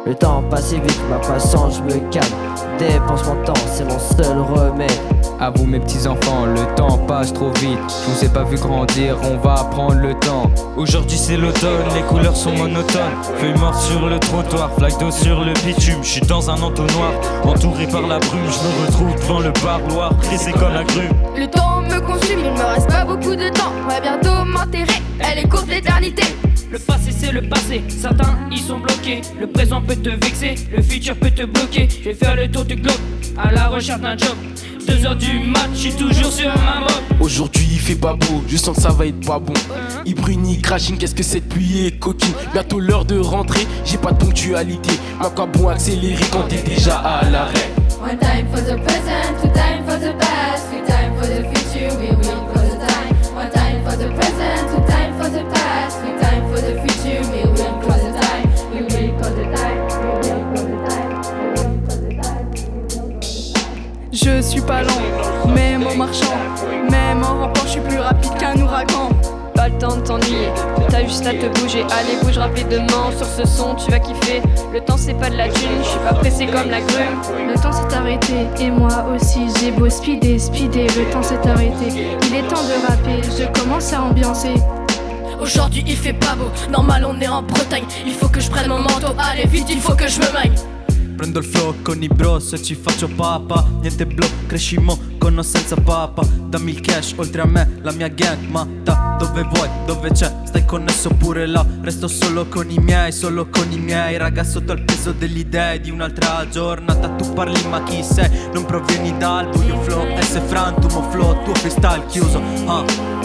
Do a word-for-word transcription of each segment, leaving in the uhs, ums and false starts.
Le temps passe vite, ma patience je me calme. Dépense mon temps, c'est mon seul remède. À vous mes petits enfants, le temps passe trop vite. Je vous ai pas vu grandir, on va prendre le temps. Aujourd'hui c'est l'automne, les couleurs sont monotones. Feuilles mortes sur le trottoir, flaque d'eau sur le bitume. Je suis dans un entonnoir, entouré par la brume. Je me retrouve devant le parloir, pressé comme la grume. Le temps me consume, il me reste pas beaucoup de temps. On va bientôt m'enterrer, elle est courte l'éternité. Le passé c'est le passé, certains ils sont bloqués. Le présent peut te vexer, le futur peut te bloquer. Je vais faire le tour du globe, à la recherche d'un job. Deux heures du mat, je suis toujours sur ma moto. Aujourd'hui il fait pas beau, je sens que ça va être pas bon. Il brunit, crashing, qu'est-ce que cette pluie est coquine. Bientôt l'heure de rentrer, j'ai pas de ponctualité. Moi quoi bon accélérer quand t'es déjà à l'arrêt. One time for the present, two time for the past, three time for the future, we will call the time. One time for the present, two time for the past, three time for the future, we will call the time. We will call the time, we will call the time, we will call the time, we will call the time. Je suis pas lent, même en marchant, même en rampant, je suis plus rapide qu'un ouragan. Pas le temps de t'ennuyer, t'as juste à te bouger. Allez bouge rapidement, sur ce son tu vas kiffer. Le temps c'est pas de la thune, je suis pas pressé comme la grume. Le temps s'est arrêté et moi aussi j'ai beau speeder, speeder, le temps s'est arrêté. Il est temps de rapper, je commence à ambiancer. Aujourd'hui il fait pas beau, normal on est en Bretagne. Il faut que je prenne mon manteau, allez vite il faut que je me magne. Prendo il flow con i bro, se ci faccio papa. Niente block, crescimo con o senza papa. Dammi il cash, oltre a me, la mia gang. Ma da dove vuoi, dove c'è, stai connesso pure là. Resto solo con i miei, solo con i miei. Raga sotto il peso delle idee di un'altra giornata. Tu parli ma chi sei, non provieni dal buio flow. S frantumo flow, tuo freestyle chiuso, ah.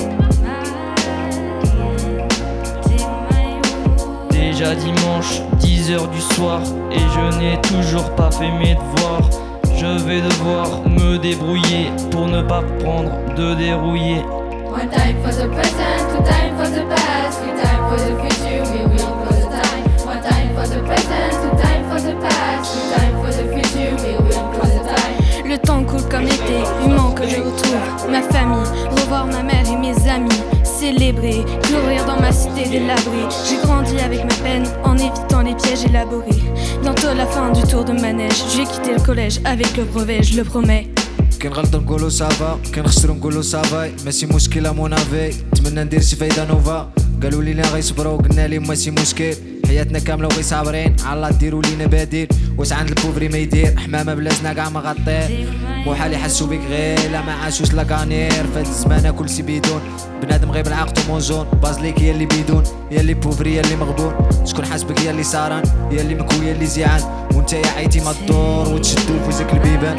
Déjà dimanche, dix heures du soir, et je n'ai toujours pas fait mes devoirs. Je vais devoir me débrouiller pour ne pas prendre de dérouillé. One time for the present, two time for the past, three time for the future, we will call the time. One time for the present, two time for the past, three time for the future, we will call the time. Le temps coule comme l'été, il manque que je retrouve ma famille, revoir ma mère et mes amis, célébrer, courir dans ma cité délabrée. J'ai grandi avec ma peine en évitant les pièges élaborés. Bientôt la fin du tour de manège, j'ai quitté le collège avec le brevet, je le promets. كان غلط نقولو سافا كان خسرو نقولو سافاي ماشي مشكلة مونافي نتمنى ندير شي فايدة نوفا قالوا لينا غيصبروا قلنا لهم ماشي مشكل حياتنا كاملة وغي صابرين على ديروا لينا بديل واش عند البوفري ما يدير حمامة بلازنا كاع ما غطير محال يحسوا بيك غير لا ما عاشوش لاكانير فهاد الزمانة كلشي بدون بنادم غير بالعقد ومونجون بازليك هي اللي بدون هي اللي بوفري هي اللي مغبون شكون حاسبك هي اللي ساران هي اللي مكوي هي اللي زيعان وانت يا عيتي ما تدور وتشدو فوزك البيبان.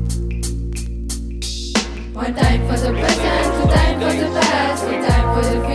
One time for the present, two time for the past, three time for the future.